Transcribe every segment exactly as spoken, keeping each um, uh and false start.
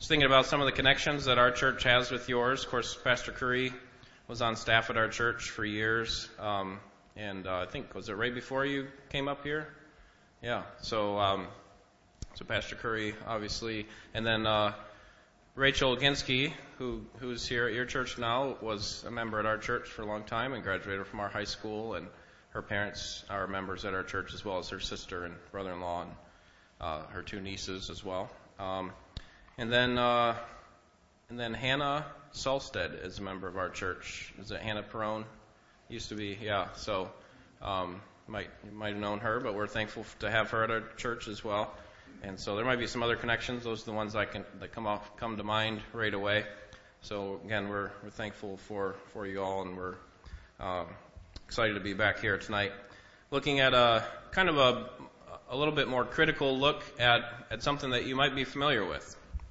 Just thinking about some of the connections that our church has with yours. Of course, Pastor Curry was on staff at our church for years, um, and uh, I think, was it right before you came up here? Yeah, so um, so Pastor Curry, obviously, and then uh, Rachel Ginsky, who who's here at your church now, was a member at our church for a long time and graduated from our high school, and her parents are members at our church, as well as her sister and brother-in-law and uh, her two nieces as well. Um, and then uh, and then Hannah Solstead is a member of our church. Is it Hannah Perone? Used to be, yeah. So um, might you might have known her, but we're thankful to have her at our church as well. And so there might be some other connections. Those are the ones that can that come off come to mind right away. So again, we're we're thankful for, for you all, and we're uh, excited to be back here tonight, looking at a kind of a a little bit more critical look at at something that you might be familiar with.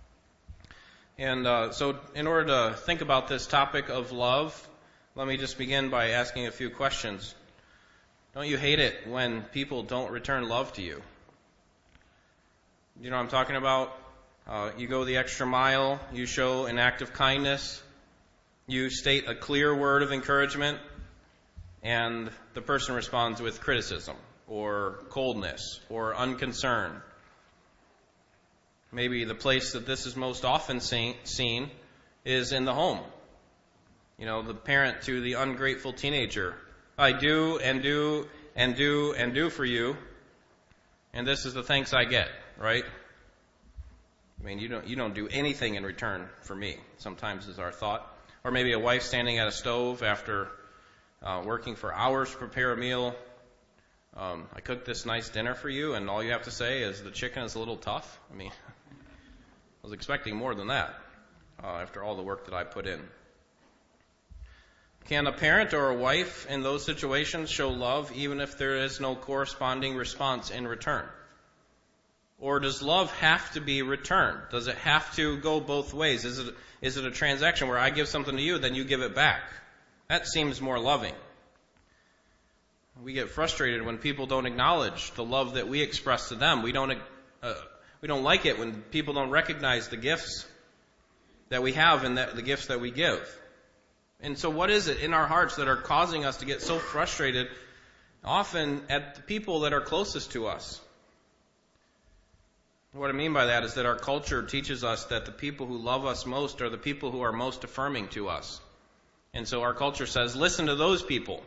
And uh, so, in order to think about this topic of love, let me just begin by asking a few questions. Don't you hate it when people don't return love to you? You know what I'm talking about? Uh, you go the extra mile, you show an act of kindness, you state a clear word of encouragement, and the person responds with criticism or coldness or unconcern. Maybe the place that this is most often seen is in the home. You know, the parent to the ungrateful teenager. I do and do and do and do for you, and this is the thanks I get, right? I mean, you don't you don't do anything in return for me, sometimes is our thought. Or maybe a wife standing at a stove after uh, working for hours to prepare a meal. Um, I cooked this nice dinner for you, and all you have to say is the chicken is a little tough. I mean, I was expecting more than that uh, after all the work that I put in. Can a parent or a wife in those situations show love even if there is no corresponding response in return? Or does love have to be returned? Does it have to go both ways? Is it is it a transaction where I give something to you, then you give it back? That seems more loving. We get frustrated when people don't acknowledge the love that we express to them. We don't uh, we don't like it when people don't recognize the gifts that we have and that, the gifts that we give. And so what is it in our hearts that are causing us to get so frustrated, often at the people that are closest to us? What I mean by that is that our culture teaches us that the people who love us most are the people who are most affirming to us. And so our culture says, listen to those people.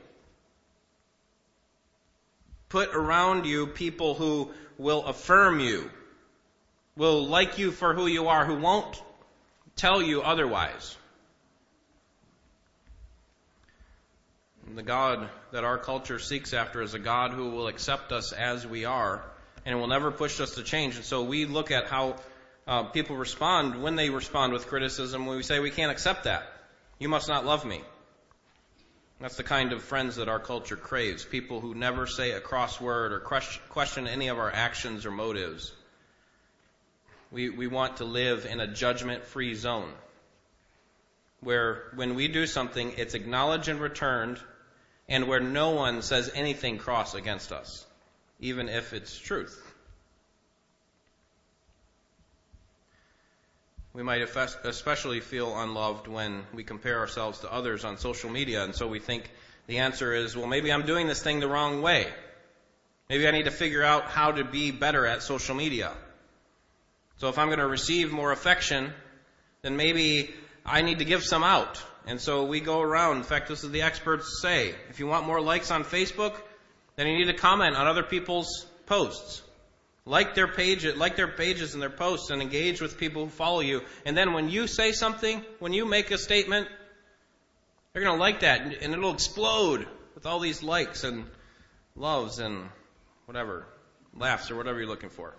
Put around you people who will affirm you, will like you for who you are, who won't tell you otherwise. And the God that our culture seeks after is a God who will accept us as we are and will never push us to change. And so we look at how uh, people respond when they respond with criticism, when we say we can't accept that. You must not love me. That's the kind of friends that our culture craves, people who never say a cross word or question any of our actions or motives. We, we want to live in a judgment-free zone where when we do something, it's acknowledged and returned, and where no one says anything cross against us, even if it's truth. We might especially feel unloved when we compare ourselves to others on social media, and so we think the answer is, well, maybe I'm doing this thing the wrong way. Maybe I need to figure out how to be better at social media. So if I'm going to receive more affection, then maybe I need to give some out. And so we go around. In fact, this is the experts say. If you want more likes on Facebook, then you need to comment on other people's posts. Like their page, like their pages and their posts, and engage with people who follow you. And then when you say something, when you make a statement, they're going to like that, and it'll explode with all these likes and loves and whatever, laughs or whatever you're looking for.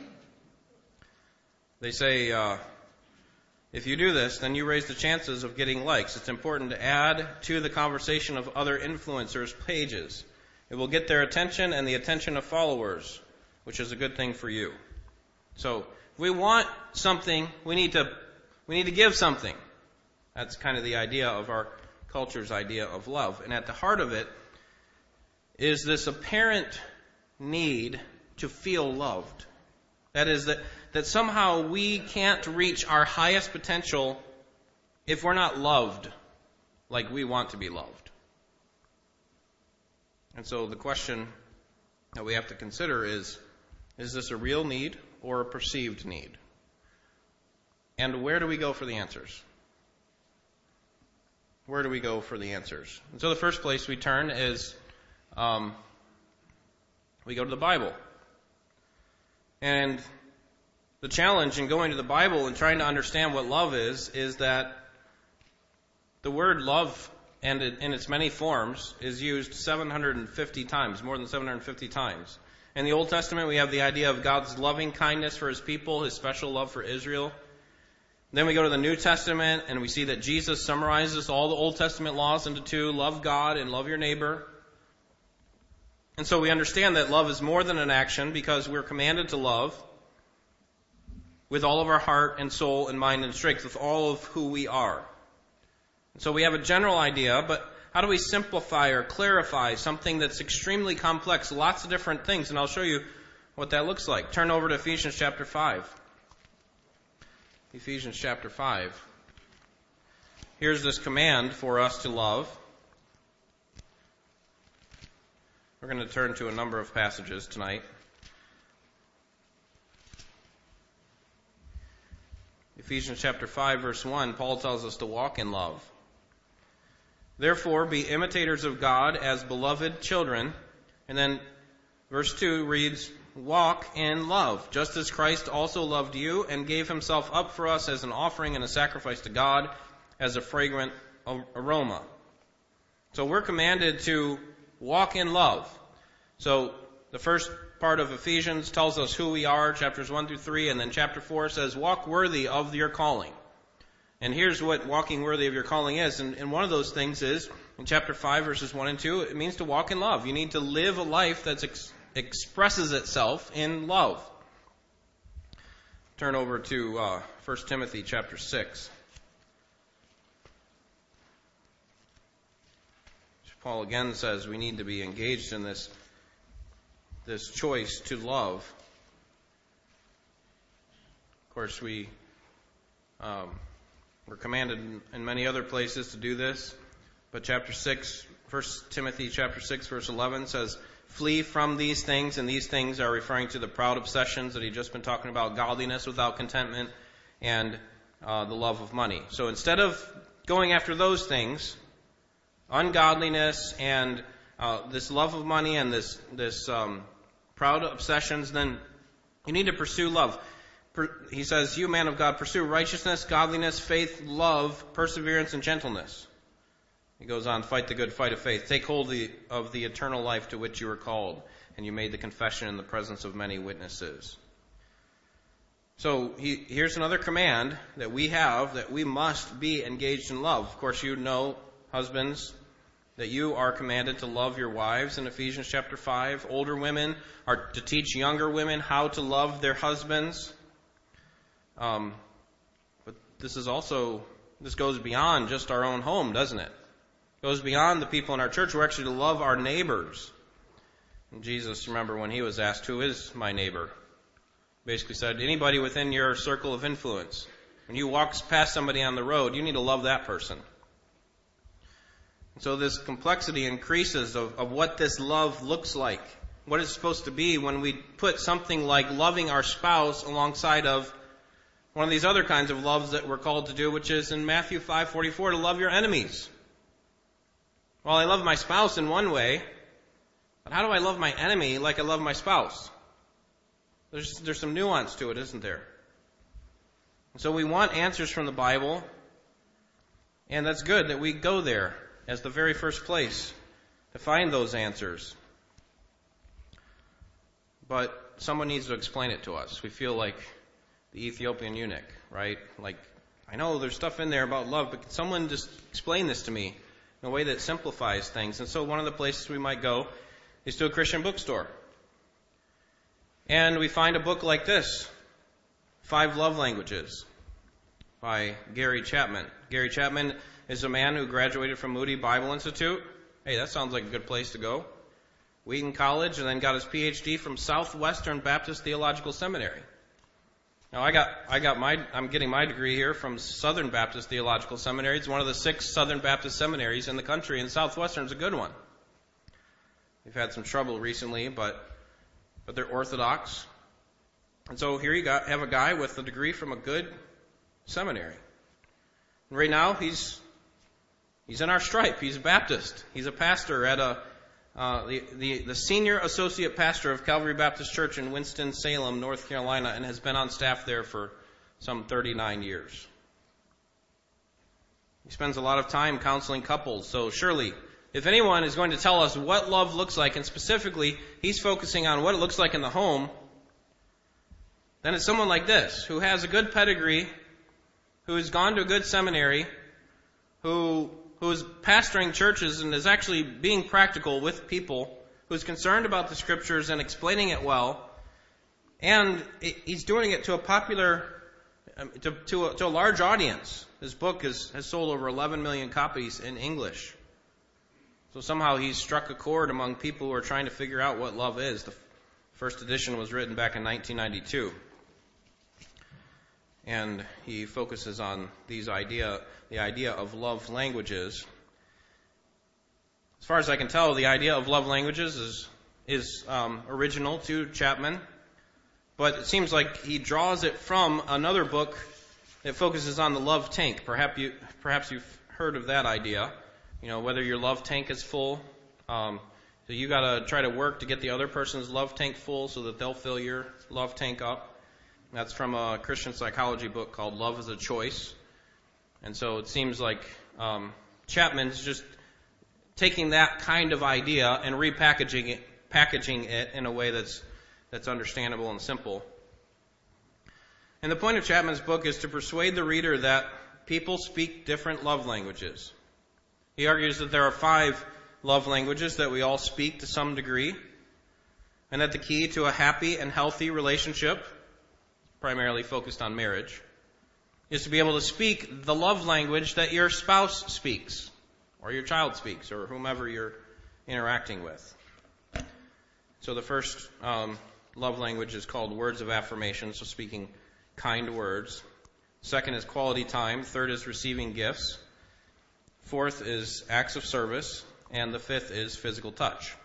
They say, uh, if you do this, then you raise the chances of getting likes. It's important to add to the conversation of other influencers' pages. It will get their attention and the attention of followers, which is a good thing for you. So, if we want something, we need to we need to give something. That's kind of the idea of our culture's idea of love. And at the heart of it is this apparent need to feel loved. That is, that, that somehow we can't reach our highest potential if we're not loved like we want to be loved. And so the question that we have to consider is, is this a real need or a perceived need? And where do we go for the answers? Where do we go for the answers? And so the first place we turn is um, we go to the Bible. And the challenge in going to the Bible and trying to understand what love is, is that the word love, and in its many forms, is used seven hundred fifty times, more than seven hundred fifty times. In the Old Testament, we have the idea of God's loving kindness for His people, His special love for Israel. Then we go to the New Testament, and we see that Jesus summarizes all the Old Testament laws into two: love God and love your neighbor. And so we understand that love is more than an action, because we're commanded to love with all of our heart and soul and mind and strength, with all of who we are. And so we have a general idea, but how do we simplify or clarify something that's extremely complex, lots of different things? And I'll show you what that looks like. Turn over to Ephesians chapter five. Ephesians chapter five. Here's this command for us to love. We're going to turn to a number of passages tonight. Ephesians chapter five, verse one, Paul tells us to walk in love. Therefore, be imitators of God as beloved children. And then verse two reads, walk in love, just as Christ also loved you and gave himself up for us as an offering and a sacrifice to God as a fragrant aroma. So we're commanded to walk in love. So the first part of Ephesians tells us who we are, chapters one through three, and then chapter four says, walk worthy of your calling. And here's what walking worthy of your calling is. And, and one of those things is, in chapter five, verses one and two, it means to walk in love. You need to live a life that ex- expresses itself in love. Turn over to uh, First Timothy chapter six. Paul again says we need to be engaged in this, this choice to love. Of course, we, um, we're commanded in, in many other places to do this. But chapter six, First Timothy chapter six, verse eleven says, flee from these things, and these things are referring to the proud obsessions that he'd just been talking about, godliness without contentment, and uh, the love of money. So instead of going after those things, ungodliness and uh, this love of money and this this um, proud obsessions, then you need to pursue love. Per, he says, you, man of God, pursue righteousness, godliness, faith, love, perseverance, and gentleness. He goes on, fight the good fight of faith. Take hold of the, of the eternal life to which you were called, and you made the confession in the presence of many witnesses. So he, here's another command that we have, that we must be engaged in love. Of course, you know, husbands, that you are commanded to love your wives in Ephesians chapter five. Older women are to teach younger women how to love their husbands. Um, but this is also, this goes beyond just our own home, doesn't it? It goes beyond the people in our church. We're actually to love our neighbors. And Jesus, remember when he was asked, who is my neighbor? Basically said, anybody within your circle of influence. When you walk past somebody on the road, you need to love that person. So this complexity increases of, of what this love looks like. What it's supposed to be when we put something like loving our spouse alongside of one of these other kinds of loves that we're called to do, which is in Matthew five forty-four, to love your enemies. Well, I love my spouse in one way, but how do I love my enemy like I love my spouse? There's, there's some nuance to it, isn't there? And so we want answers from the Bible, and that's good that we go there as the very first place to find those answers. But someone needs to explain it to us. We feel like the Ethiopian eunuch, right? Like, I know there's stuff in there about love, but can someone just explain this to me in a way that simplifies things? And so one of the places we might go is to a Christian bookstore. And we find a book like this, Five Love Languages by Gary Chapman. Gary Chapman is a man who graduated from Moody Bible Institute. Hey, that sounds like a good place to go. Wheaton College, and then got his P H D from Southwestern Baptist Theological Seminary. Now, I got, I got my, I'm getting my degree here from Southern Baptist Theological Seminary. It's one of the six Southern Baptist seminaries in the country, and Southwestern's a good one. We've had some trouble recently, but, but they're Orthodox. And so here you got, have a guy with a degree from a good seminary. And right now, he's, he's in our stripe. He's a Baptist. He's a pastor at a, Uh, the, the, the senior associate pastor of Calvary Baptist Church in Winston-Salem, North Carolina, and has been on staff there for some thirty-nine years. He spends a lot of time counseling couples. So surely, if anyone is going to tell us what love looks like, and specifically he's focusing on what it looks like in the home, then it's someone like this, who has a good pedigree, who has gone to a good seminary, who... who is pastoring churches and is actually being practical with people, who's concerned about the Scriptures and explaining it well, and he's doing it to a popular, to, to, a, to a large audience. His book is, has sold over eleven million copies in English. So somehow he's struck a chord among people who are trying to figure out what love is. The first edition was written back in nineteen ninety-two. And he focuses on these idea, the idea of love languages. As far as I can tell, the idea of love languages is is um, original to Chapman, but it seems like he draws it from another book that focuses on the love tank. Perhaps you perhaps you've heard of that idea. You know, whether your love tank is full. Um, so you got to try to work to get the other person's love tank full so that they'll fill your love tank up. That's from a Christian psychology book called Love is a Choice. And so it seems like um, Chapman's just taking that kind of idea and repackaging it, packaging it in a way that's that's understandable and simple. And the point of Chapman's book is to persuade the reader that people speak different love languages. He argues that there are five love languages that we all speak to some degree, and that the key to a happy and healthy relationship, primarily focused on marriage, is to be able to speak the love language that your spouse speaks, or your child speaks, or whomever you're interacting with. So the first um, love language is called words of affirmation, so speaking kind words. Second is quality time. Third is receiving gifts. Fourth is acts of service. And the fifth is physical touch.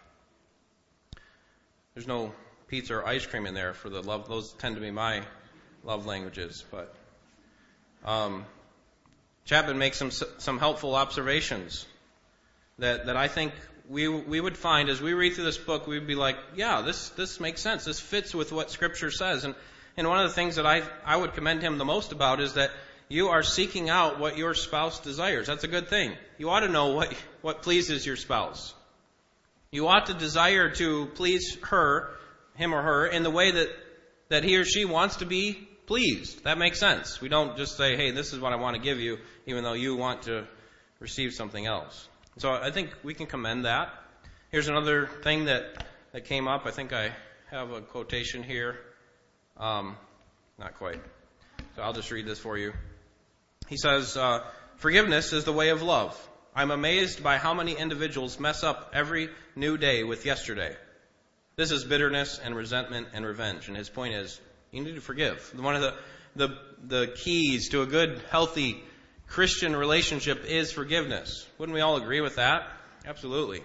There's no pizza or ice cream in there for the love. Those tend to be my love languages, but um, Chapman makes some some helpful observations that that I think we we would find as we read through this book. We'd be like, yeah, this this makes sense. This fits with what Scripture says. And and one of the things that I I would commend him the most about is that you are seeking out what your spouse desires. That's a good thing. You ought to know what what pleases your spouse. You ought to desire to please her, him or her, in the way that that he or she wants to be pleased. That makes sense. We don't just say, hey, this is what I want to give you, even though you want to receive something else. So I think we can commend that. Here's another thing that, that came up. I think I have a quotation here. Um, not quite. So I'll just read this for you. He says, uh, forgiveness is the way of love. I'm amazed by how many individuals mess up every new day with yesterday. This is bitterness and resentment and revenge. And his point is, you need to forgive. One of the, the, the keys to a good, healthy Christian relationship is forgiveness. Wouldn't we all agree with that? Absolutely.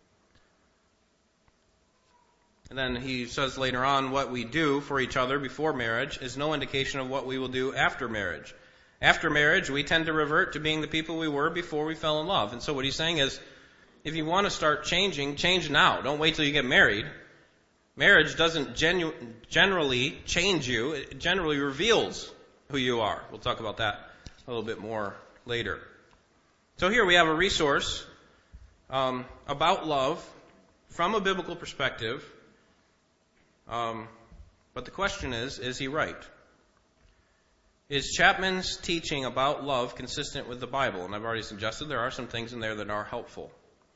And then he says later on, what we do for each other before marriage is no indication of what we will do after marriage. After marriage, we tend to revert to being the people we were before we fell in love. And so what he's saying is, if you want to start changing, change now. Don't wait till you get married. Marriage doesn't genu- generally change you. It generally reveals who you are. We'll talk about that a little bit more later. So here we have a resource um, about love from a biblical perspective. Um, but the question is, is he right? Is Chapman's teaching about love consistent with the Bible? And I've already suggested there are some things in there that are helpful.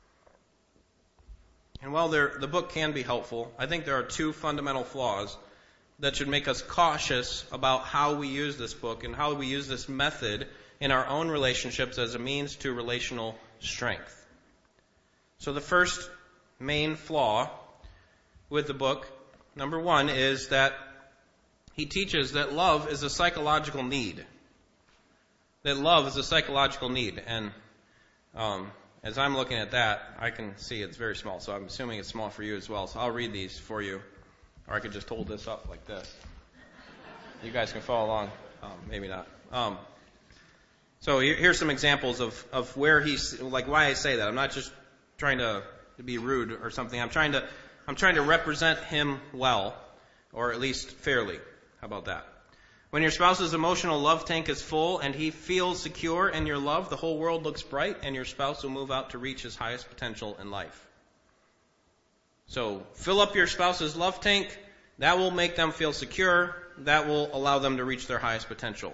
And while the book can be helpful, I think there are two fundamental flaws that should make us cautious about how we use this book and how we use this method in our own relationships as a means to relational strength. So the first main flaw with the book, number one, is that he teaches that love is a psychological need. That love is a psychological need. And um, as I'm looking at that, I can see it's very small. So I'm assuming it's small for you as well. So I'll read these for you. Or I could just hold this up like this. You guys can follow along. Um, maybe not. Um, so here, here's some examples of, of where he's, like why I say that. I'm not just trying to, to be rude or something. I'm trying to, I'm trying to represent him well, or at least fairly. How about that? When your spouse's emotional love tank is full and he feels secure in your love, the whole world looks bright and your spouse will move out to reach his highest potential in life. So fill up your spouse's love tank. That will make them feel secure. That will allow them to reach their highest potential.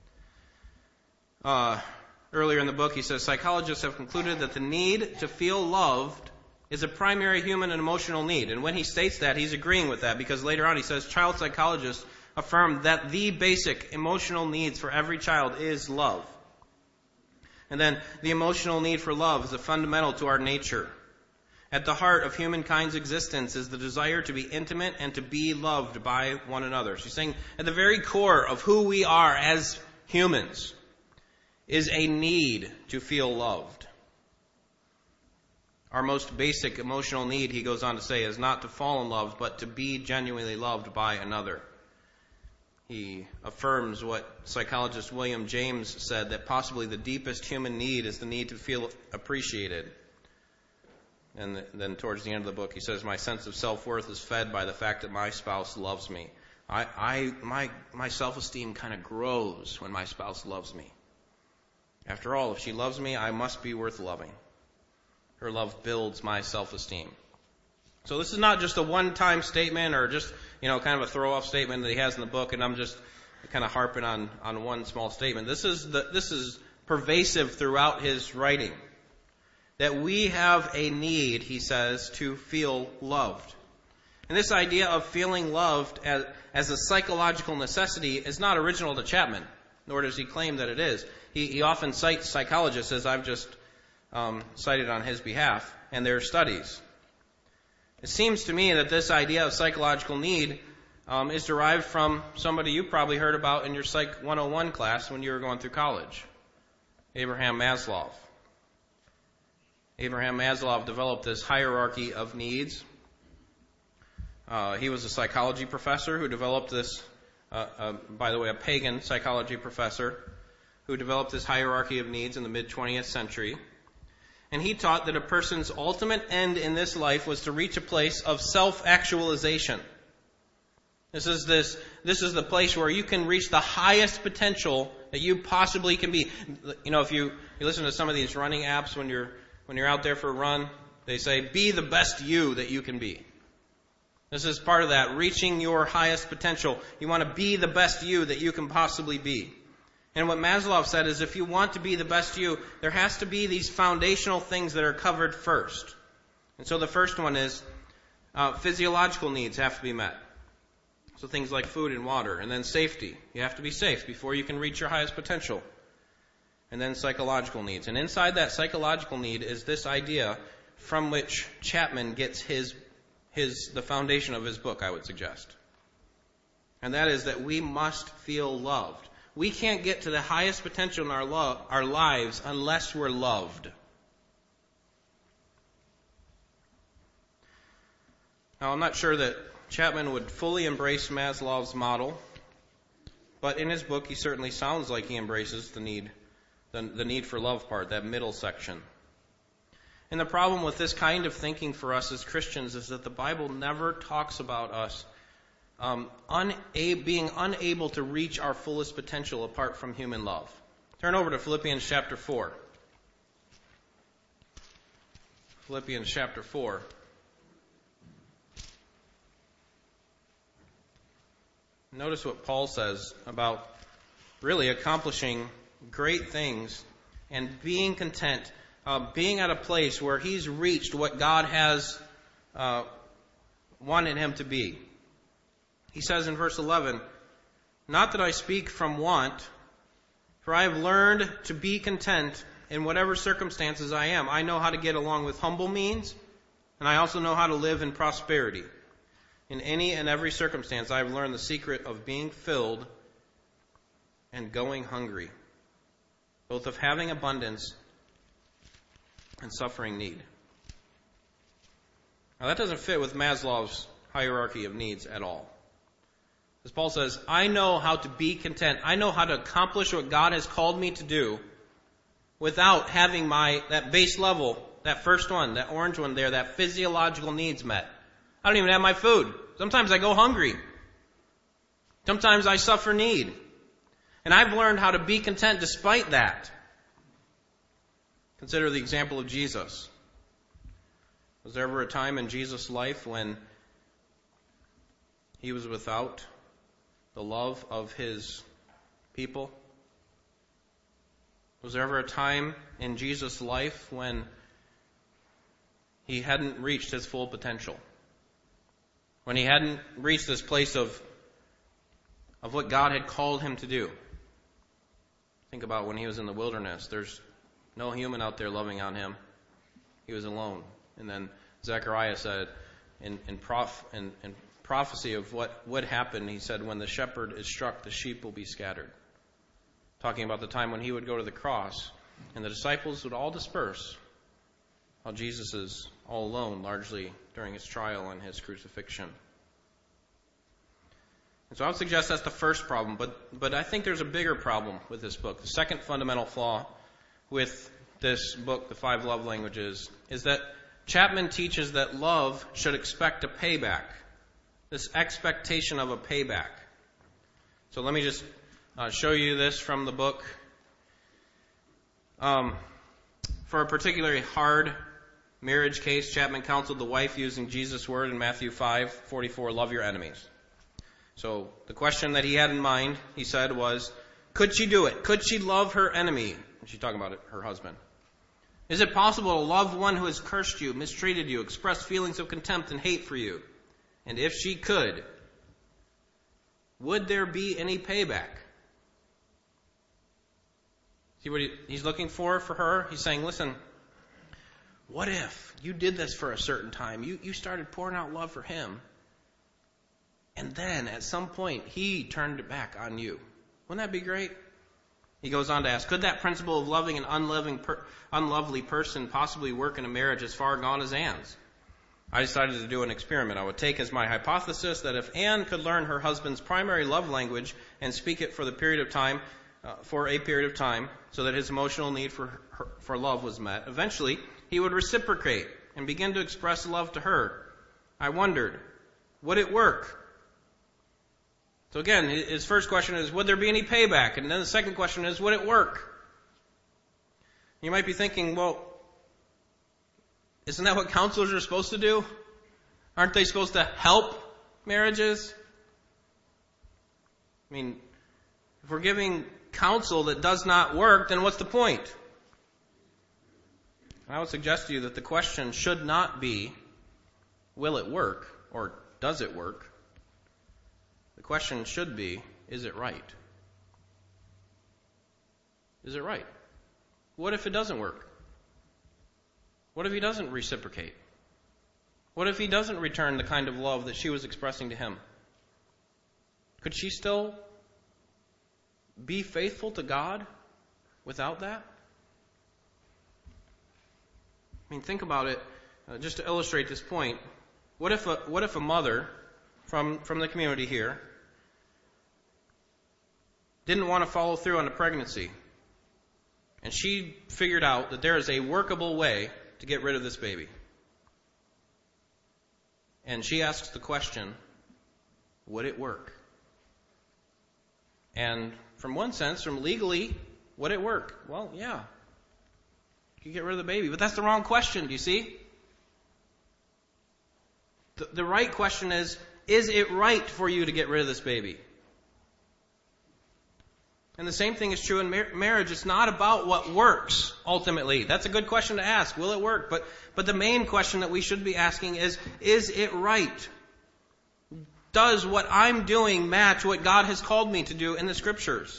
Uh, earlier in the book, he says, psychologists have concluded that the need to feel loved is a primary human and emotional need. And when he states that, he's agreeing with that, because later on he says child psychologists affirm that the basic emotional needs for every child is love. And then the emotional need for love is a fundamental to our nature. At the heart of humankind's existence is the desire to be intimate and to be loved by one another. She's saying at the very core of who we are as humans is a need to feel loved. Our most basic emotional need, he goes on to say, is not to fall in love, but to be genuinely loved by another. He affirms what psychologist William James said, that possibly the deepest human need is the need to feel appreciated. And then towards the end of the book, he says, my sense of self-worth is fed by the fact that my spouse loves me. I, I my, my self-esteem kind of grows when my spouse loves me. After all, if she loves me, I must be worth loving. Her love builds my self-esteem. So this is not just a one-time statement or just, you know, kind of a throw-off statement that he has in the book, and I'm just kind of harping on, on one small statement. This is the, this is pervasive throughout his writing. That we have a need, he says, to feel loved. And this idea of feeling loved as, as a psychological necessity is not original to Chapman, nor does he claim that it is. He, he often cites psychologists, as I've just um, cited on his behalf, and their studies. It seems to me that this idea of psychological need um, is derived from somebody you probably heard about in your Psych one oh one class when you were going through college, Abraham Maslow. Abraham Maslow developed this hierarchy of needs. Uh, he was a psychology professor who developed this, uh, uh, by the way, a pagan psychology professor who developed this hierarchy of needs in the mid-twentieth century. And he taught that a person's ultimate end in this life was to reach a place of self-actualization. This is this, this is the place where you can reach the highest potential that you possibly can be. You know, if you, you listen to some of these running apps when you're When you're out there for a run, they say, be the best you that you can be. This is part of that, reaching your highest potential. You want to be the best you that you can possibly be. And what Maslow said is, if you want to be the best you, there has to be these foundational things that are covered first. And so the first one is uh, physiological needs have to be met. So things like food and water. And then safety. You have to be safe before you can reach your highest potential. And then psychological needs. And inside that psychological need is this idea from which Chapman gets his, his, the foundation of his book, I would suggest. And that is that we must feel loved. We can't get to the highest potential in our, lo- our lives unless we're loved. Now, I'm not sure that Chapman would fully embrace Maslow's model, but in his book, he certainly sounds like he embraces the need The, the need for love part, that middle section. And the problem with this kind of thinking for us as Christians is that the Bible never talks about us um, una- being unable to reach our fullest potential apart from human love. Turn over to Philippians chapter four. Philippians chapter four. Notice what Paul says about really accomplishing great things and being content, uh, being at a place where he's reached what God has uh, wanted him to be. He says in verse eleven, not that I speak from want, for I have learned to be content in whatever circumstances I am. I know how to get along with humble means, and I also know how to live in prosperity. In any and every circumstance, I have learned the secret of being filled and going hungry, both of having abundance and suffering need. Now that doesn't fit with Maslow's hierarchy of needs at all. As Paul says, I know how to be content. I know how to accomplish what God has called me to do without having my, that base level, that first one, that orange one there, that physiological needs met. I don't even have my food. Sometimes I go hungry. Sometimes I suffer need. And I've learned how to be content despite that. Consider the example of Jesus. Was there ever a time in Jesus' life when he was without the love of his people? Was there ever a time in Jesus' life when he hadn't reached his full potential? When he hadn't reached this place of, of what God had called him to do? Think about when he was in the wilderness. There's no human out there loving on him. He was alone. And then Zechariah said in, in, prof, in, in prophecy of what would happen, he said, when the shepherd is struck, the sheep will be scattered. Talking about the time when he would go to the cross and the disciples would all disperse while Jesus is all alone, largely during his trial and his crucifixion. And so I would suggest that's the first problem, but, but I think there's a bigger problem with this book. The second fundamental flaw with this book, The Five Love Languages, is that Chapman teaches that love should expect a payback. This expectation of a payback. So let me just uh, show you this from the book. Um, for a particularly hard marriage case, Chapman counseled the wife using Jesus' word in Matthew five forty-four, love your enemies. So the question that he had in mind, he said, was, could she do it? Could she love her enemy? She's talking about it, her husband. Is it possible to love one who has cursed you, mistreated you, expressed feelings of contempt and hate for you? And if she could, would there be any payback? See what he, he's looking for for her? He's saying, listen, what if you did this for a certain time? You, you started pouring out love for him. And then at some point, he turned it back on you. Wouldn't that be great? He goes on to ask, could that principle of loving an unloving per, unlovely person possibly work in a marriage as far gone as Anne's? I decided to do an experiment. I would take as my hypothesis that if Anne could learn her husband's primary love language and speak it for the period of time, uh, for a period of time, so that his emotional need for her, for love was met, eventually he would reciprocate and begin to express love to her. I wondered, would it work? So again, his first question is, would there be any payback? And then the second question is, would it work? You might be thinking, well, isn't that what counselors are supposed to do? Aren't they supposed to help marriages? I mean, if we're giving counsel that does not work, then what's the point? I would suggest to you that the question should not be, will it work, or does it work? The question should be, is it right? Is it right? What if it doesn't work? What if he doesn't reciprocate? What if he doesn't return the kind of love that she was expressing to him? Could she still be faithful to God without that? I mean, think about it, uh, just to illustrate this point. What if a, what if a mother from, from the community here didn't want to follow through on a pregnancy, and she figured out that there is a workable way to get rid of this baby? And she asks the question, would it work? And from one sense, from legally, would it work? Well, yeah. You get rid of the baby. But that's the wrong question, do you see? The, the right question is, is it right for you to get rid of this baby? And the same thing is true in mar- marriage. It's not about what works, ultimately. That's a good question to ask. Will it work? But, but the main question that we should be asking is, is it right? Does what I'm doing match what God has called me to do in the Scriptures?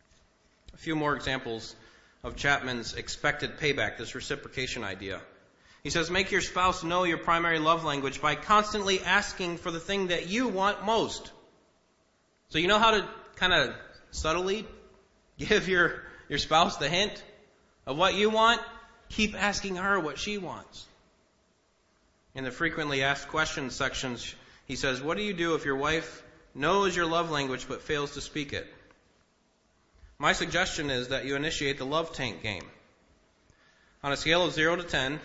A few more examples of Chapman's expected payback, this reciprocation idea. He says, make your spouse know your primary love language by constantly asking for the thing that you want most. So you know how to kind of subtly give your, your spouse the hint of what you want? Keep asking her what she wants. In the frequently asked questions sections, he says, what do you do if your wife knows your love language but fails to speak it? My suggestion is that you initiate the love tank game. On a scale of zero to ten,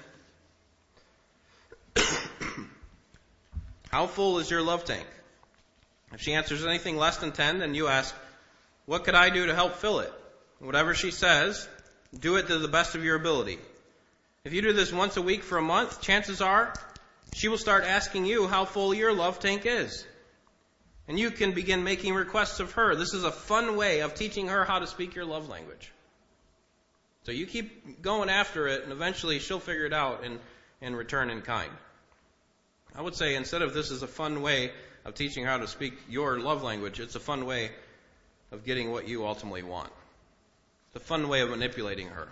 how full is your love tank? If she answers anything less than ten, then you ask, what could I do to help fill it? Whatever she says, do it to the best of your ability. If you do this once a week for a month, chances are she will start asking you how full your love tank is. And you can begin making requests of her. This is a fun way of teaching her how to speak your love language. So you keep going after it, and eventually she'll figure it out and, and return in kind. I would say instead of this is a fun way of teaching her how to speak your love language, it's a fun way of getting what you ultimately want. It's a fun way of manipulating her.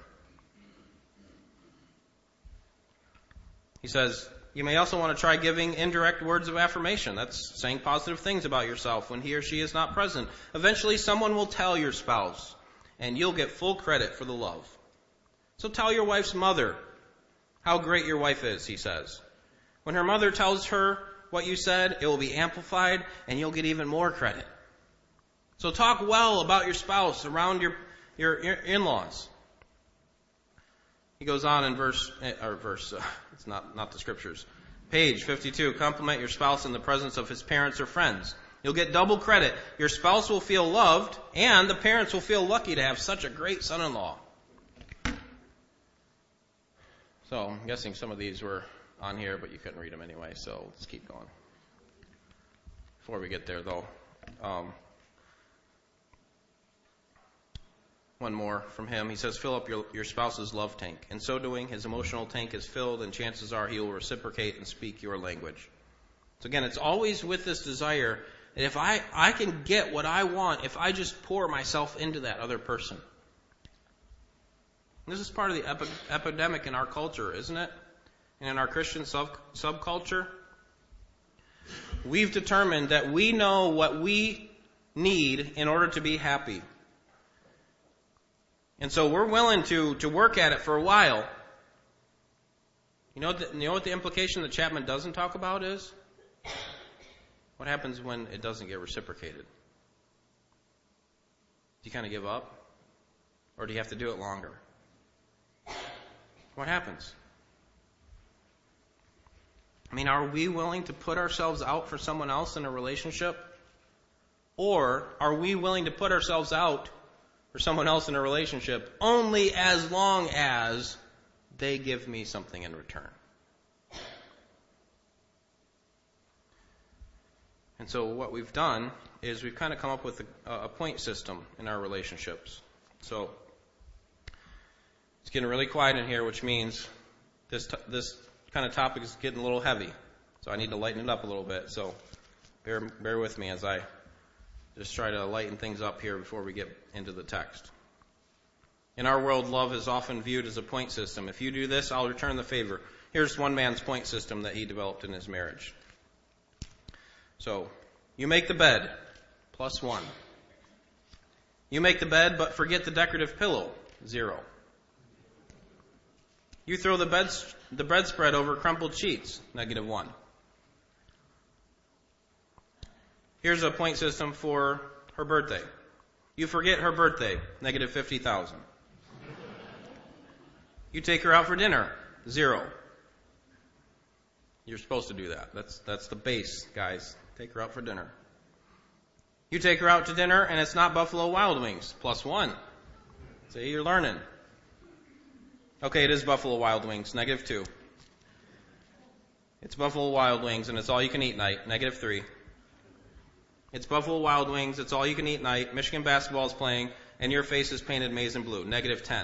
He says, you may also want to try giving indirect words of affirmation. That's saying positive things about yourself when he or she is not present. Eventually someone will tell your spouse, and you'll get full credit for the love. So tell your wife's mother how great your wife is, he says. When her mother tells her what you said, it will be amplified, and you'll get even more credit. So talk well about your spouse around your, your in-laws. He goes on in verse, or verse, uh, it's not, not the scriptures. Page fifty-two, compliment your spouse in the presence of his parents or friends. You'll get double credit. Your spouse will feel loved, and the parents will feel lucky to have such a great son-in-law. So I'm guessing some of these were on here, but you couldn't read them anyway, so let's keep going. Before we get there, though, um, one more from him. He says, fill up your, your spouse's love tank. In so doing, his emotional tank is filled, and chances are he will reciprocate and speak your language. So again, it's always with this desire that if I, I can get what I want, if I just pour myself into that other person. And this is part of the epi- epidemic in our culture, isn't it? And in our Christian sub- subculture. We've determined that we know what we need in order to be happy. And so we're willing to, to work at it for a while. You know, what the, you know what the implication that Chapman doesn't talk about is? What happens when it doesn't get reciprocated? Do you kind of give up? Or do you have to do it longer? What happens? I mean, are we willing to put ourselves out for someone else in a relationship? Or are we willing to put ourselves out for someone else in a relationship only as long as they give me something in return? And so what we've done is we've kind of come up with a, a point system in our relationships. So it's getting really quiet in here, which means this t- this kind of topic is getting a little heavy. So I need to lighten it up a little bit. So bear bear with me as I just try to lighten things up here before we get into the text. In our world, love is often viewed as a point system. If you do this, I'll return the favor. Here's one man's point system that he developed in his marriage. So, you make the bed, plus one. You make the bed, but forget the decorative pillow, zero. You throw the bed, the bedspread over crumpled sheets, negative one. Here's a point system for her birthday. You forget her birthday, negative fifty thousand. You take her out for dinner, zero. You're supposed to do that. That's that's the base, guys. Take her out for dinner. You take her out to dinner, and it's not Buffalo Wild Wings, plus one. See, you're learning. Okay, it is Buffalo Wild Wings, negative two. It's Buffalo Wild Wings, and it's all you can eat night, negative three. It's Buffalo Wild Wings, it's all you can eat night, Michigan basketball is playing, and your face is painted maize and blue, negative ten.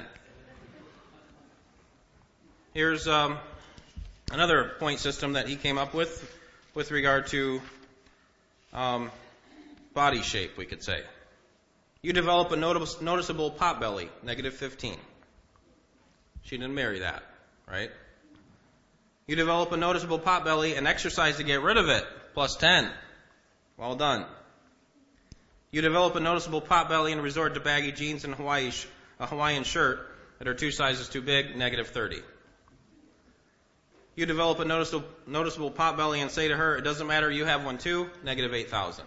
Here's um, another point system that he came up with with regard to um, body shape, we could say. You develop a notice- noticeable pot belly, negative fifteen. She didn't marry that, right? You develop a noticeable potbelly and exercise to get rid of it, plus ten. Well done. You develop a noticeable potbelly and resort to baggy jeans and Hawaii sh- a Hawaiian shirt that are two sizes too big, negative thirty. You develop a noticeable, noticeable potbelly and say to her, it doesn't matter, you have one too, negative eight thousand.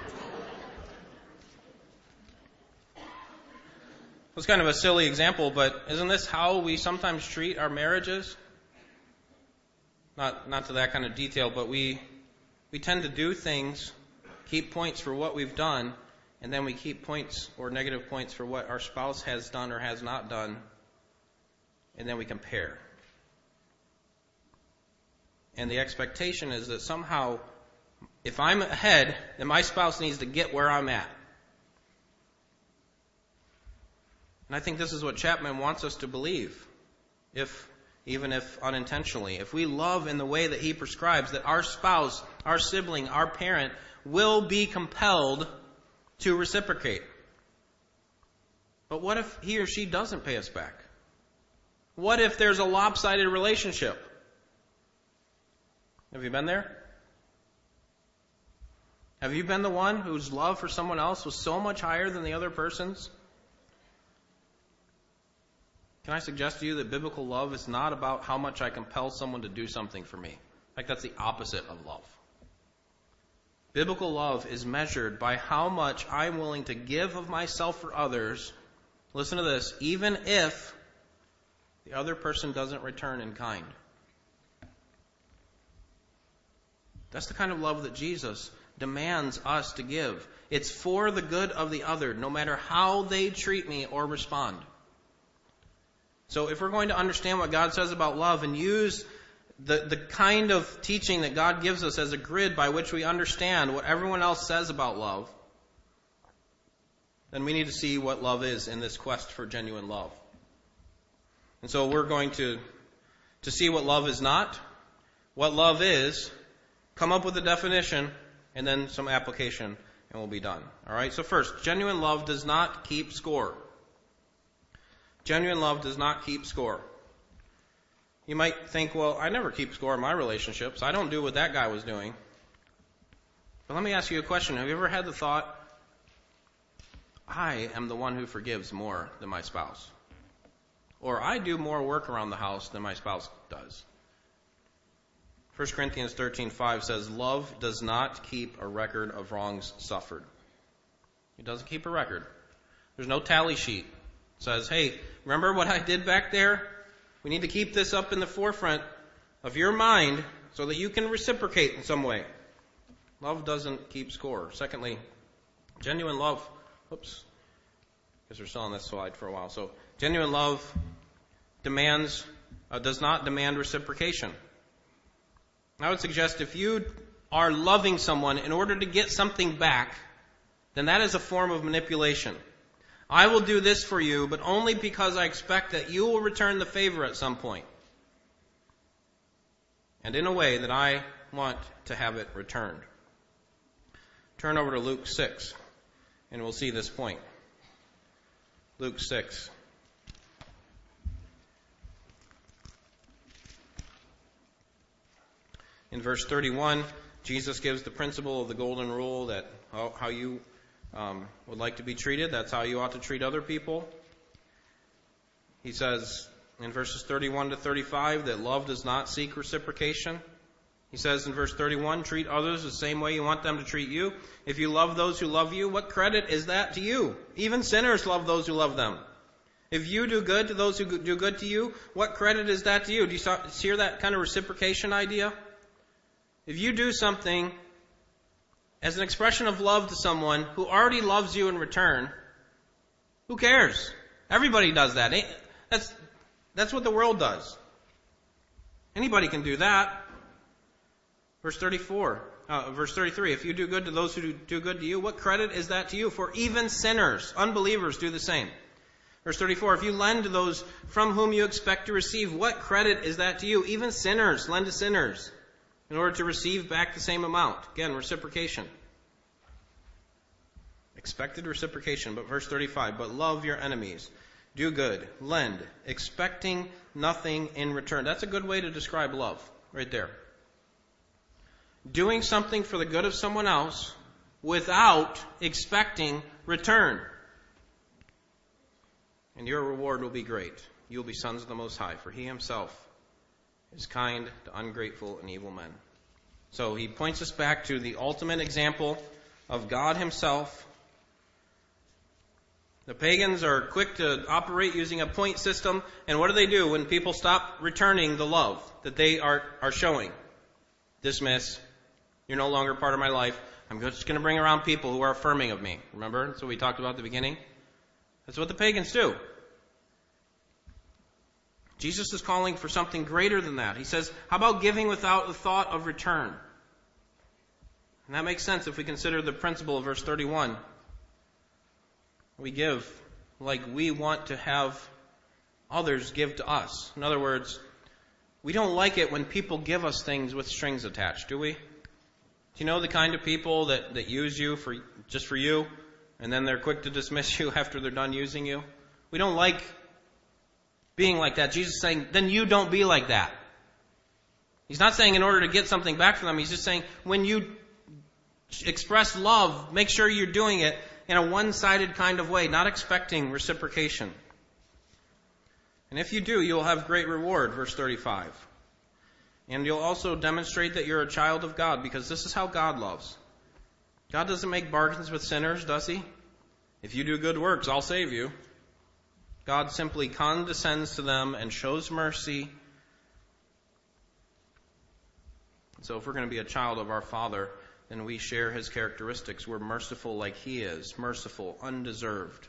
It's kind of a silly example, but isn't this how we sometimes treat our marriages? Not not to that kind of detail, but we we tend to do things, keep points for what we've done, and then we keep points or negative points for what our spouse has done or has not done, and then we compare. And the expectation is that somehow, if I'm ahead, then my spouse needs to get where I'm at. And I think this is what Chapman wants us to believe, if even if unintentionally. If we love in the way that he prescribes, that our spouse, our sibling, our parent will be compelled to reciprocate. But what if he or she doesn't pay us back? What if there's a lopsided relationship? Have you been there? Have you been the one whose love for someone else was so much higher than the other person's? Can I suggest to you that biblical love is not about how much I compel someone to do something for me? In fact, that's the opposite of love. Biblical love is measured by how much I'm willing to give of myself for others. Listen to this, even if the other person doesn't return in kind. That's the kind of love that Jesus demands us to give. It's for the good of the other, no matter how they treat me or respond. So if we're going to understand what God says about love and use the, the kind of teaching that God gives us as a grid by which we understand what everyone else says about love, then we need to see what love is in this quest for genuine love. And so we're going to, to see what love is not, what love is, come up with a definition, and then some application, and we'll be done. All right? So first, genuine love does not keep score. Genuine love does not keep score. You might think, well, I never keep score in my relationships. I don't do what that guy was doing. But let me ask you a question. Have you ever had the thought, I am the one who forgives more than my spouse? Or I do more work around the house than my spouse does. First Corinthians thirteen five says, love does not keep a record of wrongs suffered. It doesn't keep a record. There's no tally sheet. It says, hey, remember what I did back there? We need to keep this up in the forefront of your mind so that you can reciprocate in some way. Love doesn't keep score. Secondly, genuine love. Oops. Guess we're still on this slide for a while. So, genuine love demands, uh, does not demand reciprocation. I would suggest if you are loving someone in order to get something back, then that is a form of manipulation. I will do this for you, but only because I expect that you will return the favor at some point. And in a way that I want to have it returned. Turn over to Luke six, and we'll see this point. Luke six. In verse thirty-one, Jesus gives the principle of the golden rule that how, how you um, would like to be treated, that's how you ought to treat other people. He says in verses thirty-one to thirty-five that love does not seek reciprocation. He says in verse thirty-one, treat others the same way you want them to treat you. If you love those who love you, what credit is that to you? Even sinners love those who love them. If you do good to those who do good to you, what credit is that to you? Do you hear that kind of reciprocation idea? If you do something as an expression of love to someone who already loves you in return, who cares? Everybody does that. That's, that's what the world does. Anybody can do that. Verse thirty-four, uh, verse thirty-three, if you do good to those who do good to you, what credit is that to you? For even sinners, unbelievers, do the same. Verse thirty-four, if you lend to those from whom you expect to receive, what credit is that to you? Even sinners lend to sinners in order to receive back the same amount. Again, reciprocation. Expected reciprocation. But verse thirty-five, but love your enemies. Do good. Lend. Expecting nothing in return. That's a good way to describe love. right there. Doing something for the good of someone else without expecting return. And your reward will be great. You will be sons of the Most High, for He Himself is kind to ungrateful and evil men. So he points us back to the ultimate example of God Himself. The pagans are quick to operate using a point system, and what do they do when people stop returning the love that they are, are showing? Dismiss. You're no longer part of my life. I'm just going to bring around people who are affirming of me. Remember? That's what we talked about at the beginning. That's what the pagans do. Jesus is calling for something greater than that. He says, how about giving without the thought of return? And that makes sense if we consider the principle of verse thirty-one. We give like we want to have others give to us. In other words, we don't like it when people give us things with strings attached, do we? Do you know the kind of people that, that use you for just for you, and then they're quick to dismiss you after they're done using you? We don't like being like that. Jesus is saying, then you don't be like that. He's not saying in order to get something back from them. He's just saying when you express love, make sure you're doing it in a one-sided kind of way, not expecting reciprocation. And if you do, you'll have great reward, verse thirty-five. And you'll also demonstrate that you're a child of God, because this is how God loves. God doesn't make bargains with sinners, does He? If you do good works, I'll save you. God simply condescends to them and shows mercy. So if we're going to be a child of our Father, then we share His characteristics. We're merciful like He is, merciful, undeserved.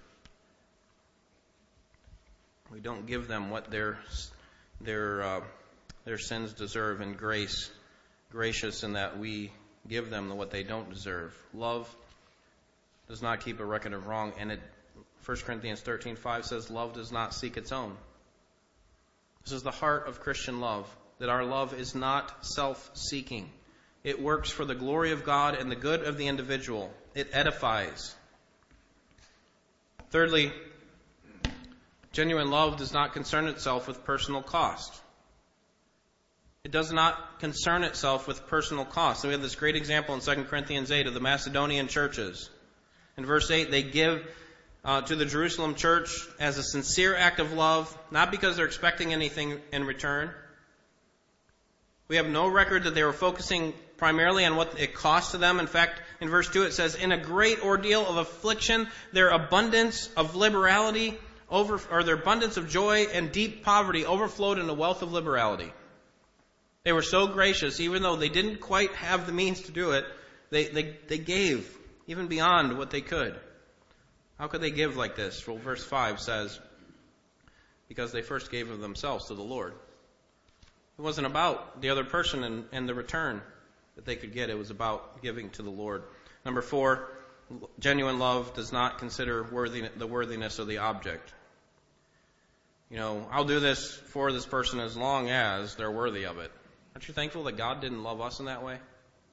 We don't give them what their their uh, their sins deserve, and grace, gracious in that we give them what they don't deserve. Love does not keep a record of wrong, and it First Corinthians thirteen five says, love does not seek its own. This is the heart of Christian love, that our love is not self-seeking. It works for the glory of God and the good of the individual. It edifies. Thirdly, genuine love does not concern itself with personal cost. It does not concern itself with personal cost. So we have this great example in Second Corinthians eight of the Macedonian churches. In verse eight, they give Uh, to the Jerusalem church as a sincere act of love, not because they're expecting anything in return. We have no record that they were focusing primarily on what it cost to them. In fact, in verse two it says, in a great ordeal of affliction, their abundance of liberality, over, or their abundance of joy and deep poverty overflowed in a wealth of liberality. They were so gracious, even though they didn't quite have the means to do it, they, they, they gave even beyond what they could. How could they give like this? Well, verse five says, because they first gave of themselves to the Lord. It wasn't about the other person and, and the return that they could get. It was about giving to the Lord. Number four, genuine love does not consider worthy, the worthiness of the object. You know, I'll do this for this person as long as they're worthy of it. Aren't you thankful that God didn't love us in that way?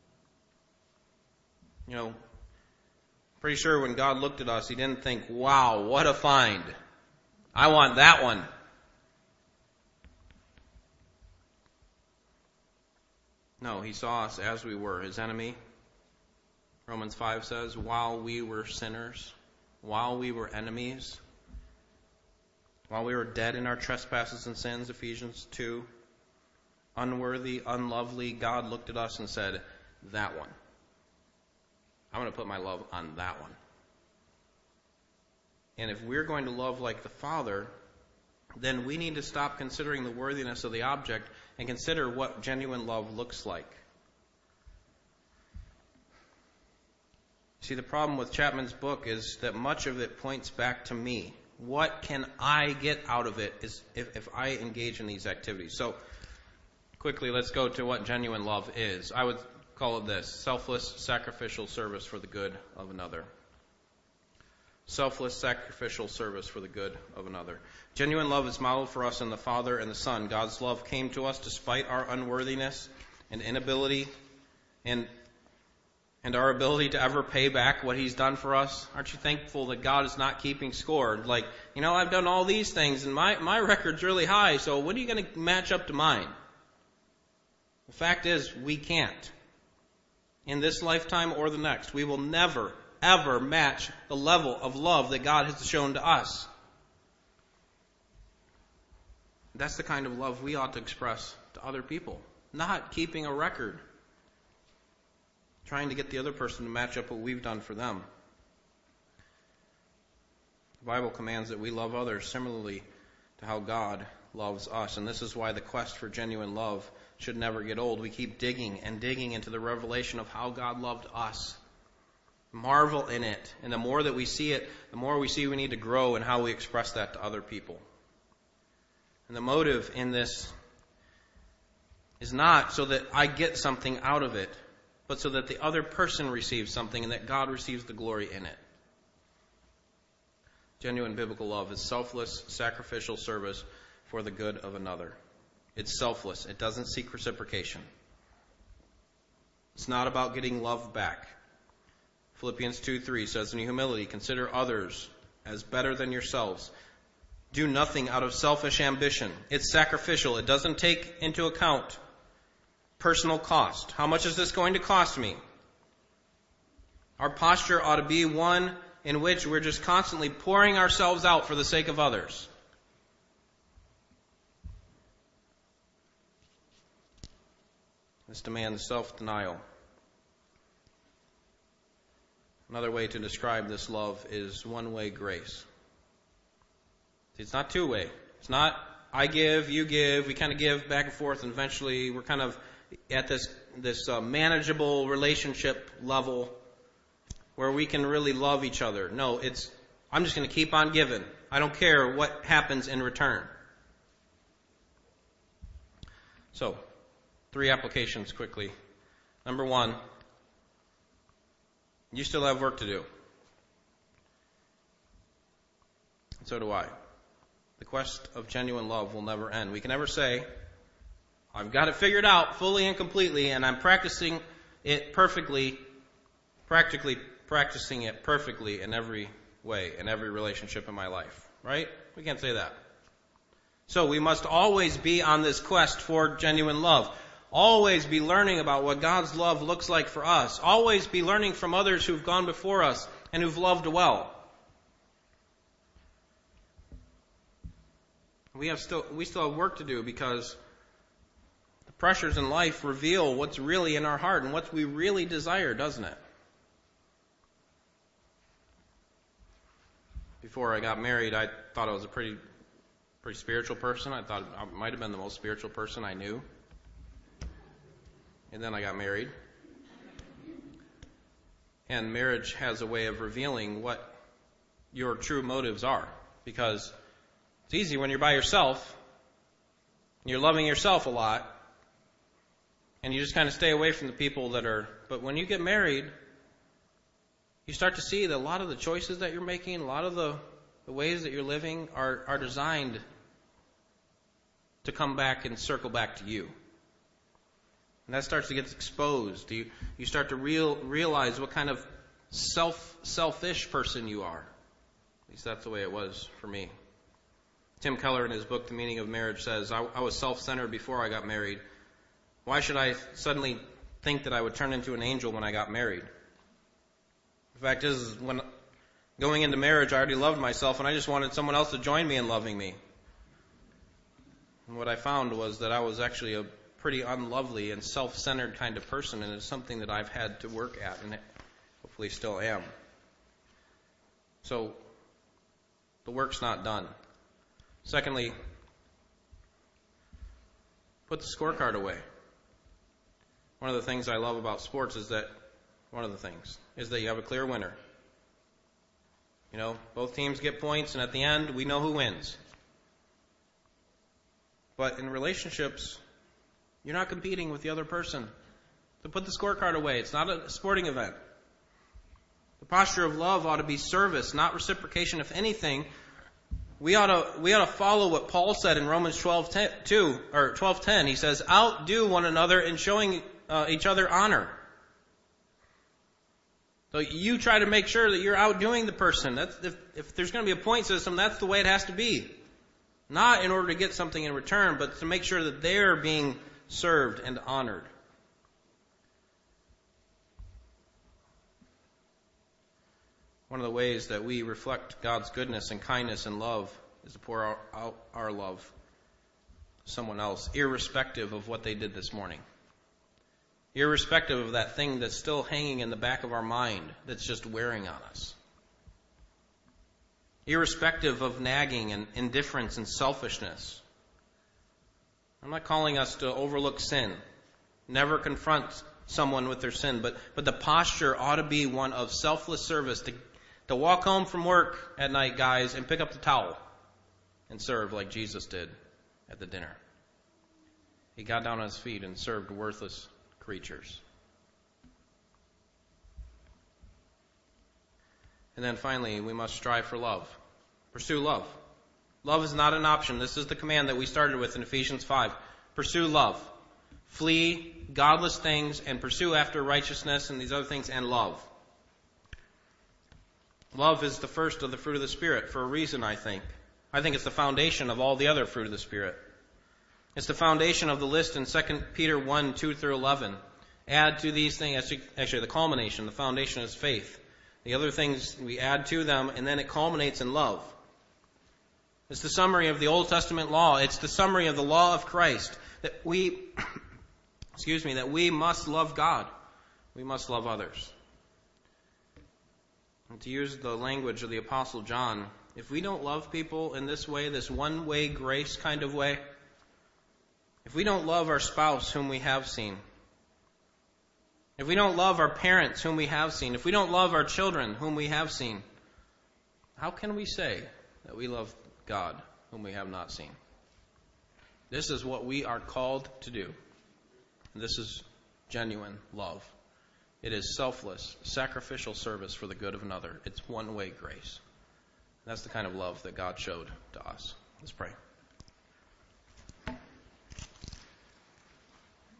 You know, pretty sure when God looked at us, He didn't think, wow, what a find. I want that one. No, He saw us as we were, His enemy. Romans five says, while we were sinners, while we were enemies, while we were dead in our trespasses and sins, Ephesians two, unworthy, unlovely, God looked at us and said, that one. I'm going to put my love on that one. And if we're going to love like the Father, then we need to stop considering the worthiness of the object and consider what genuine love looks like. See, the problem with Chapman's book is that much of it points back to me. What can I get out of it is if, if I engage in these activities? So, quickly, let's go to what genuine love is. I would call it this: selfless, sacrificial service for the good of another. Selfless, sacrificial service for the good of another. Genuine love is modeled for us in the Father and the Son. God's love came to us despite our unworthiness and inability and and our ability to ever pay back what He's done for us. Aren't you thankful that God is not keeping score? Like, you know, I've done all these things and my, my record's really high, so when are you going to match up to mine? The fact is, we can't. In this lifetime or the next, we will never, ever match the level of love that God has shown to us. That's the kind of love we ought to express to other people. Not keeping a record. Trying to get the other person to match up what we've done for them. The Bible commands that we love others similarly to how God loves us. And this is why the quest for genuine love should never get old. We keep digging and digging into the revelation of how God loved us. Marvel in it. And the more that we see it, the more we see we need to grow in how we express that to other people. And the motive in this is not so that I get something out of it, but so that the other person receives something and that God receives the glory in it. Genuine biblical love is selfless, sacrificial service for the good of another. It's selfless. It doesn't seek reciprocation. It's not about getting love back. Philippians two three says, in humility, consider others as better than yourselves. Do nothing out of selfish ambition. It's sacrificial. It doesn't take into account personal cost. How much is this going to cost me? Our posture ought to be one in which we're just constantly pouring ourselves out for the sake of others. This demands self-denial. Another way to describe this love is one-way grace. It's not two-way. It's not I give, you give, we kind of give back and forth, and eventually we're kind of at this this uh, manageable relationship level where we can really love each other. No, it's I'm just going to keep on giving. I don't care what happens in return. So, three applications quickly. Number one, you still have work to do. And so do I. The quest of genuine love will never end. We can never say, I've got it figured out fully and completely, and I'm practicing it perfectly, practically practicing it perfectly in every way, in every relationship in my life. Right? We can't say that. So we must always be on this quest for genuine love. Always be learning about what God's love looks like for us. Always be learning from others who've gone before us and who've loved well. We have still we still have work to do because the pressures in life reveal what's really in our heart and what we really desire, doesn't it? Before I got married, I thought I was a pretty pretty spiritual person. I thought I might have been the most spiritual person I knew. And then I got married. And marriage has a way of revealing what your true motives are. Because it's easy when you're by yourself, you're loving yourself a lot, and you just kind of stay away from the people that are... But when you get married, you start to see that a lot of the choices that you're making, a lot of the, the ways that you're living are, are designed to come back and circle back to you. And that starts to get exposed. You, you start to real, realize what kind of self, selfish person you are. At least that's the way it was for me. Tim Keller, in his book, The Meaning of Marriage, says, I, I was self-centered before I got married. Why should I suddenly think that I would turn into an angel when I got married? The fact is, when going into marriage, I already loved myself, and I just wanted someone else to join me in loving me. And what I found was that I was actually a pretty unlovely and self-centered kind of person, and it's something that I've had to work at, and hopefully still am. So, the work's not done. Secondly, put the scorecard away. One of the things I love about sports is that, one of the things, is that you have a clear winner. You know, both teams get points, and at the end, we know who wins. But in relationships, you're not competing with the other person. So put the scorecard away. It's not a sporting event. The posture of love ought to be service, not reciprocation. If anything, we ought to we ought to follow what Paul said in Romans twelve two or twelve ten. He says, "Outdo one another in showing uh, each other honor." So you try to make sure that you're outdoing the person. That's if, if there's going to be a point system, that's the way it has to be. Not in order to get something in return, but to make sure that they're being served, and honored. One of the ways that we reflect God's goodness and kindness and love is to pour out our love to someone else, irrespective of what they did this morning. Irrespective of that thing that's still hanging in the back of our mind that's just wearing on us. Irrespective of nagging and indifference and selfishness. I'm not calling us to overlook sin. Never confront someone with their sin. But, but the posture ought to be one of selfless service. To, to walk home from work at night, guys, and pick up the towel and serve like Jesus did at the dinner. He got down on his feet and served worthless creatures. And then finally, we must strive for love. Pursue love. Love is not an option. This is the command that we started with in Ephesians five. Pursue love. Flee godless things and pursue after righteousness and these other things and love. Love is the first of the fruit of the Spirit for a reason, I think. I think it's the foundation of all the other fruit of the Spirit. It's the foundation of the list in Second Peter one, two through eleven. Add to these things, actually the culmination, the foundation is faith. The other things we add to them, and then it culminates in love. It's the summary of the Old Testament law. It's the summary of the law of Christ. That we, excuse me, that we must love God. We must love others. And to use the language of the Apostle John, if we don't love people in this way, this one-way grace kind of way, if we don't love our spouse whom we have seen, if we don't love our parents whom we have seen, if we don't love our children whom we have seen, how can we say that we love God whom we have not seen? This is what we are called to do. And this is genuine love. It is selfless, sacrificial service for the good of another. It's one-way grace. That's the kind of love that God showed to us. Let's pray.